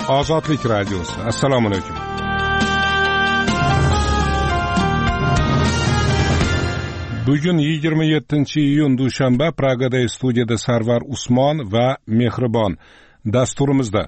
Ozodlik radiosi. Assalomu alaykum. Bugun 27-iyun dushanba. Pragada studiyada Sarvar Usmon va Mehribon. Dasturimizda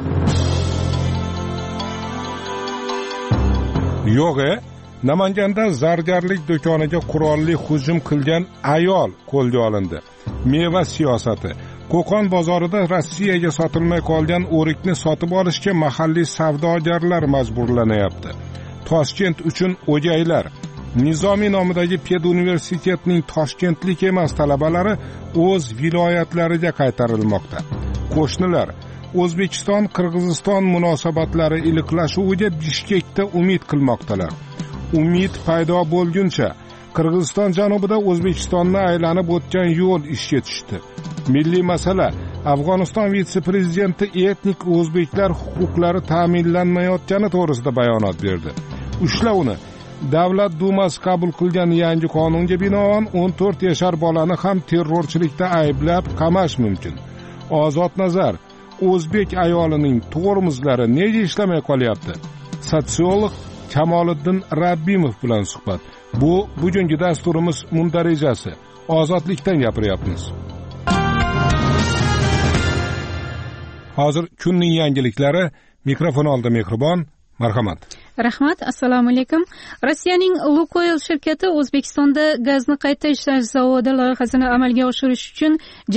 yo'g'e Namanganda zargarlik do'koniga qurolli hujum qilgan ayol qo'lga olindi. Meva siyosati. Qo'qon bozorida Rossiyaga sotilmay qolgan o'rikni sotib olishga mahalliy savdogarlar majburlanayapti. Toshkent uchun o'gaylar. Nizomiy nomidagi peduniversitetning toshkentlik emas talabalari o'z viloyatlariga qaytarilmoqda. Qo'shnilar O'zbekiston-Qirg'iziston munosabatlari iliqlashuviga Bishkekda umid qilmoqdalar. Umid paydo bo'lguncha Qirg'iziston janubida O'zbekistonni aylanib o'tgan yo'l ishga tushdi. Milliy masala. Afg'oniston vitse-prezidenti etnik o'zbeklar huquqlari ta'minlanmayotgani to'g'risida bayonot berdi. Ushlovni Davlat dumasi qabul qilgan yangi qonunga binoan 14 yashar bolani ham terrorchilikda ayblab qamash mumkin. Ozod nazar. O'zbek ayolining tormozlari nega ishlamay qolyapti? Sotsiolog Kamoliddin Rabbimov bilan suhbat. Bu bugungi dasturimiz mundarejasi. Ozodlikdan gapiryapmiz. Hozir kunning yangiliklari. Mikrofon oldi Mehribon. Marhamat. Rahmat, assalomu alaykum. Rossiyaning Lukoil shirkati O'zbekistonda gazni qayta ishlash zavodi loyihasini amalga oshirish uchun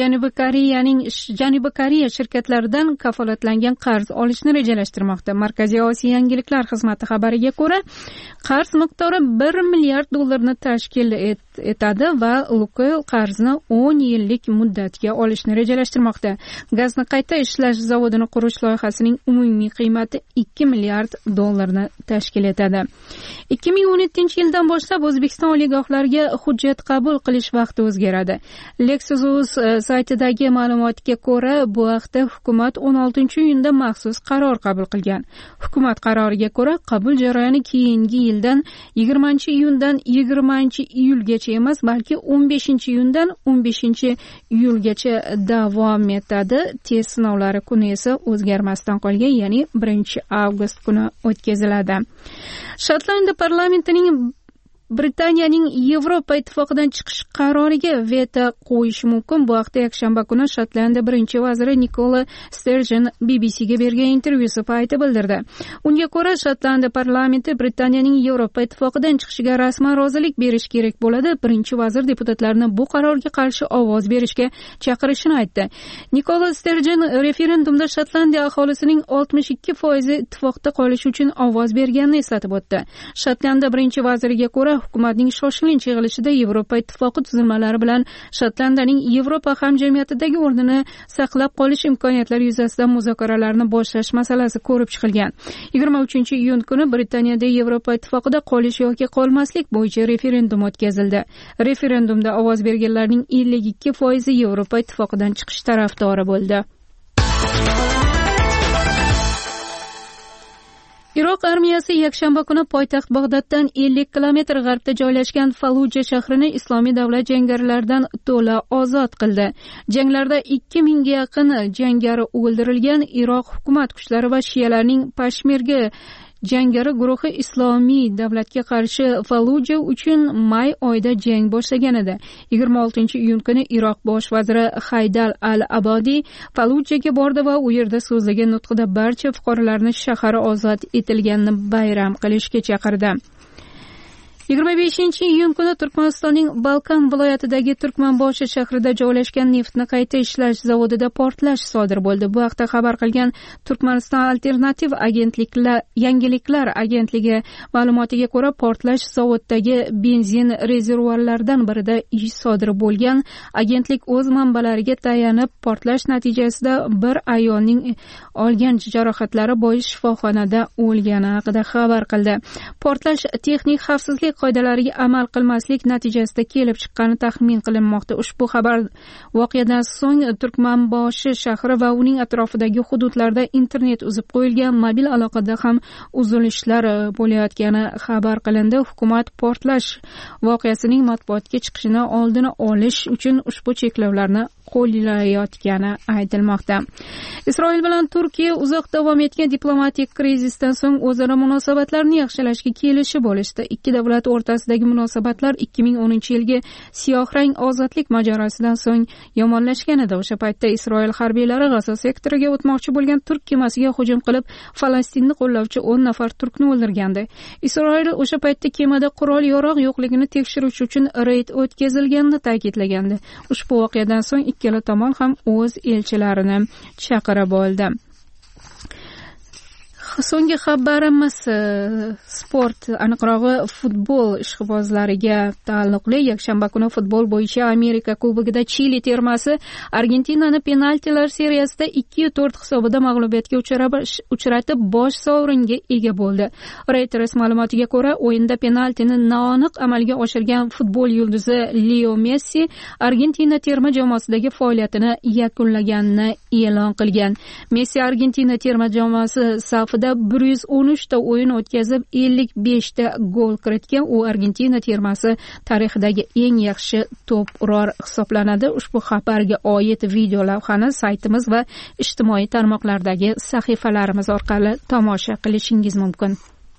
Janubiy Koreya shirkatlaridan kafolatlangan qarz olishni rejalashtirmoqda. Markaziy Osiyo yangiliklar xizmati xabariga ko'ra, qarz miqdori $1 milliard tashkil etadi va Lukoil qarzni 10 yillik muddatga olishni rejalashtirmoqda. Gazni qayta ishlash zavodini qurish loyihasining umumiy qiymati $2 milliard tashkil etadi. 2017-yildan boshlab O'zbekiston oliygohlariga hujjat qabul qilish vaqti o'zgaradi. Lexus saytidagi ma'lumotga ko'ra, bu haqda hukumat 16-iyunda maxsus qaror qabul qilgan. Hukumat qaroriga ko'ra, qabul jarayoni keyingi yildan 20-iyundan 20-iyulgacha emas, balki 15-iyundan 15-iyulgacha davom etadi. Test sinovlari kuni esa o'zgarmasdan qolgan, ya'ni 1-avgust kuni o'tkaziladi. Shotlandiya parlamentining Britaniyaning Yevropa ittifoqidan chiqish qaroriga veto qo'yishi mumkin. Bu haqda yakshanba kuni Shotlandiya birinchi vaziri Nikola Sturgeon BBCga bergan intervyusi payti bildirdi. Unga ko'ra, Shotlandiya parlamenti Britaniyaning Yevropa ittifoqidan chiqishiga rasman rozilik berish kerak bo'ladi. Birinchi vazir deputatlarni bu qarorga qarshi ovoz berishga chaqirishini aytdi. Nikola Sturgeon referendumda Shotlandiya aholisining 62% ittifoqda qolish uchun ovoz berganini eslatib o'tdi. Shotlandiya birinchi vaziriga ko'ra, hukumatning shoshilinch yig'ilishida Yevropa ittifoqi tuzilmalari bilan Shotlandiyaning Yevropa hamjamiyatidagi o'rnini saqlab qolish imkoniyatlari yuzasidan muzokaralarni boshlash masalasi ko'rib chiqilgan. 23-iyun kuni Britaniyada Yevropa ittifoqida qolish yoki qolmaslik bo'yicha referendum o'tkazildi. Referendumda ovoz berganlarning 52% Yevropa ittifoqidan chiqish tarafdori bo'ldi. Iroq armiyasi yakshanba kuni poytaxt Bag'doddan 50 kilometr g'arbda joylashgan Falluja shahrini Islomiy davlat jangarilaridan to'la ozod qildi. Janglarda 2000 ga yaqin jangari o'ldirilgan. Iroq hukumat kuchlari va shiyalarning Peshmerga jangari guruhi Islomiy davlatga qarshi Falluja uchun may oyida jang boshlagan edi. 26-iyun kuni Iroq bosh vaziri Haydar al-Abadi Fallujaga bordi va u yerda so'zlagan nutqida barcha fuqarolarni shahar ozod etilganini bayram qilishga chaqirdi. 25-iyun kuni Turkmanistonning Balkan viloyatidagi Turkmanboshi shahrida joylashgan neftni qayta ishlash zavodida portlash sodir bo'ldi. Bu haqda xabar qilgan Turkmaniston alternativ yangiliklar agentligi ma'lumotiga ko'ra, portlash zavoddagi benzin rezervuarlaridan birida ish sodir bo'lgan. Agentlik o'z manbalariga tayanib, portlash natijasida bir ayolning olgan jarohatlari bois shifoxonada o'lgani haqida xabar qildi. Portlash texnik xavfsizlik qoidalariga amal qilmaslik natijasida kelib chiqqani taxmin qilinmoqda. Ushbu xabar voqeadan so'ng Turkmanboshi shahri va uning atrofidagi hududlarda internet uzib qo'yilgan, mobil aloqada ham uzilishlar bo'layotgani xabar qilindi. Hukumat portlash voqeasining matbuotga chiqishini oldini olish uchun ushbu cheklovlarni qo'llayotgani aytilmoqda. Isroil bilan Turkiya uzoq davom etgan diplomatik krizisdan so'ng o'zaro munosabatlarni yaxshilashga kelishib olishdi. Ikki davlat o'rtasidagi munosabatlar 2010-yilgi siyohrang ozodlik mojarosidan so'ng yomonlashgan edi. O'sha paytda Isroil harbiylari G'azo sektoriga o'tmoqchi bo'lgan turk kemasiga hujum qilib, Falastinni qo'llovchi 10 nafar turkni o'ldirgandi. Isroil o'sha paytda kemada qurol-yarog' yo'qligini tekshirish uchun reyd o'tkazilganini ta'kidlagandi. Ushbu voqeadan so'ng ikkala tomon ham o'z elchilarini chaqirib oldi. So'nggi xabarimiz sport, aniqrog'i futbol ishqibozlariga taalluqli. Yakshanba kuni futbol bo'yicha Amerika Kubogida Chili termasi Argentinani penaltilar seriyasida 2-4 hisobida mag'lubiyatga uchratib, bosh sovringa ega bo'ldi. Reuters ma'lumotiga ko'ra, o'yinda penaltini noaniq amalga oshirgan futbol yulduzi Leo Messi Argentina terma jamoasidagi faoliyatini yakunlaganini e'lon qilgan. Messi Argentina terma jamoasi safida 113 ta o'yin o'tkazib 55 ta gol kiritgan. U Argentina termasi tarixidagi eng yaxshi to'p urar hisoblanadi. Ushbu xabarga oid video lavhani saytimiz va ijtimoiy tarmoqlardagi sahifalarimiz orqali tomosha qilishingiz mumkin.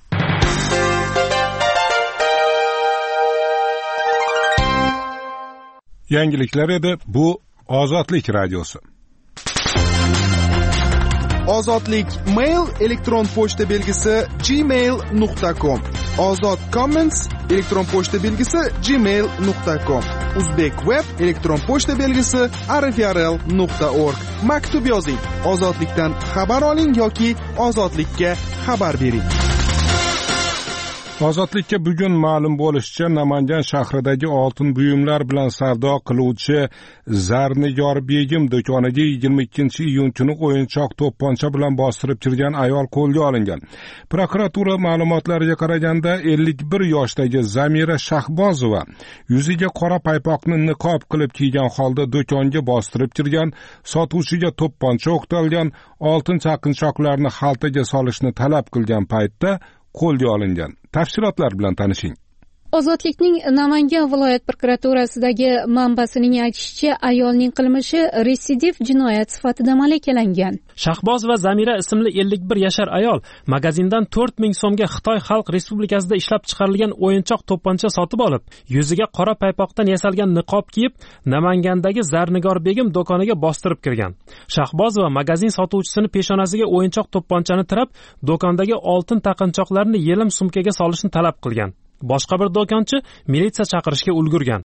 Yangiliklar edi. Bu Ozodlik radiosi. Ozodlik mail elektron pochta belgisi gmail.com. Ozod comments elektron pochta belgisi gmail.com. Uzbek web elektron pochta belgisi rfrl.org. Maktub yozing. Ozodlikdan xabar oling yoki ozodlikka xabar bering. Ozodlikka bugun ma'lum bo'lishicha, Namangan shahridagi oltin buyumlar bilan savdo qiluvchi Zarnigor Begim do'koniga 22-iyun kuni o'yinchoq to'pponcha bilan bostirib kirgan ayol qo'lga olingan. Prokuratura ma'lumotlariga qaraganda 51 yoshdagi Zamira Shahbozova yuziga qora paypoqni niqob qilib kiygan holda do'konga bostirib kirgan, sotuvchiga to'pponcha o'qtalgan, oltin chaqinchoqlarni xaltaga solishni talab qilgan paytda qo'lga olingan. Tafsilotlar bilan tanishing. Ozodlikning Namangan viloyat prokuraturasidagi manbasining aytishicha, ayolning qilmishi retsidiv jinoyat sifatida malakalangan. Shahboz va Zamira ismli 51 yashar ayol magazindan 4000 so'mga Xitoy Xalq Respublikasida ishlab chiqarilgan o'yinchoq to'pponcha sotib olib, yuziga qora paypoqdan yasalgan niqob kiyib, Namangandagi Zarnigor Begim do'koniga bostirib kirgan. Shahboz va magazin sotuvchisini peshonasiga o'yinchoq to'pponchani tirab, do'kondagi oltin taqinchoqlarni yelim sumkaga solishni talab qilgan. Boshqa bir do'konchi militsiya chaqirishga ulgurgan.